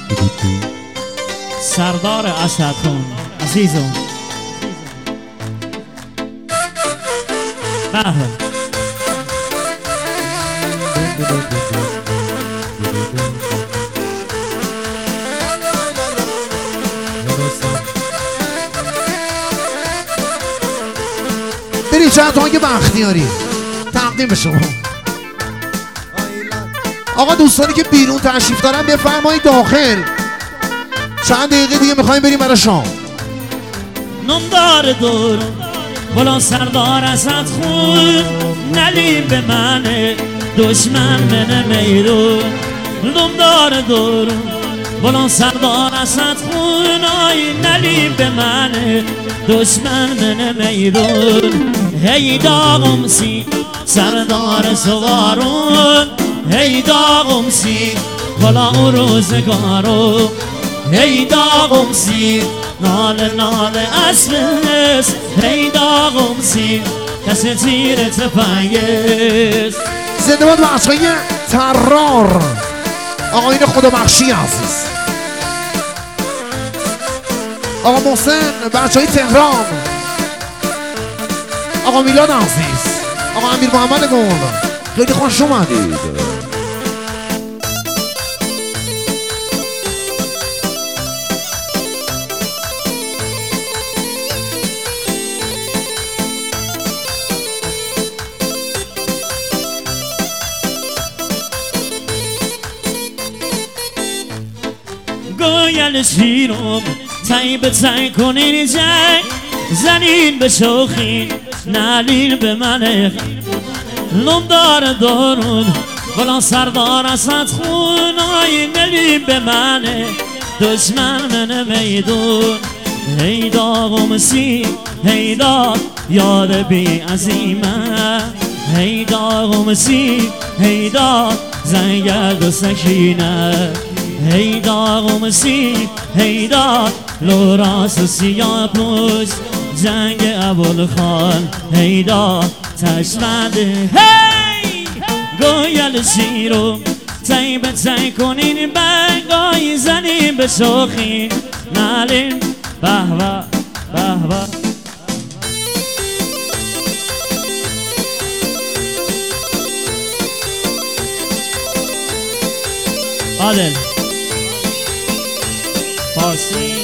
سردار اسدخان عزیزم. بله برید چند تا که بختیاری تقدیم به شما. آقا دوستانی که بیرون تشریف دارن بفرمایید داخل، چند دقیقه دیگه میخوایم بریم برای شام. نمدار دور بلان سردار ازت خون نلی به من دشمن من میرون. نمدار دور بلان سردار ازت خون آی نلی به من دشمن من میرون. هی داغم سی سردار سوارون، هی داغم سی بلا اون روزگارو، هی داغم سی ناله ناله اسمس، هی داغم سی کسی زیر تفنگس. زنده باد بچه‌های طرار، آقایون خدا بخشی عزیز، آقا محسن، بچه‌های تهران، آقا میلاد عزیز، آقا امیر محمد گل، خیلی خوش اومدید. گویل شیرم تایی به تایی کنین جنگ، زنین به شوخین نالین به منه. نمدار دارون بلان سردار ازت خون آی نلی به منه دشمن من میدون. هی داغم سی هی داغ یاد بی عظیمه، هی داغم سی هی داغ زنگرد و سکینه، هی داغم سی هی داغ لوراس و سیاه پوش جنگ ابوالخان، هی داغ تشمنده. هی گویل شیرو تایی به تایی کنین بنگای زنین به شوخین نالین بهوه بهوه. عادل فارسی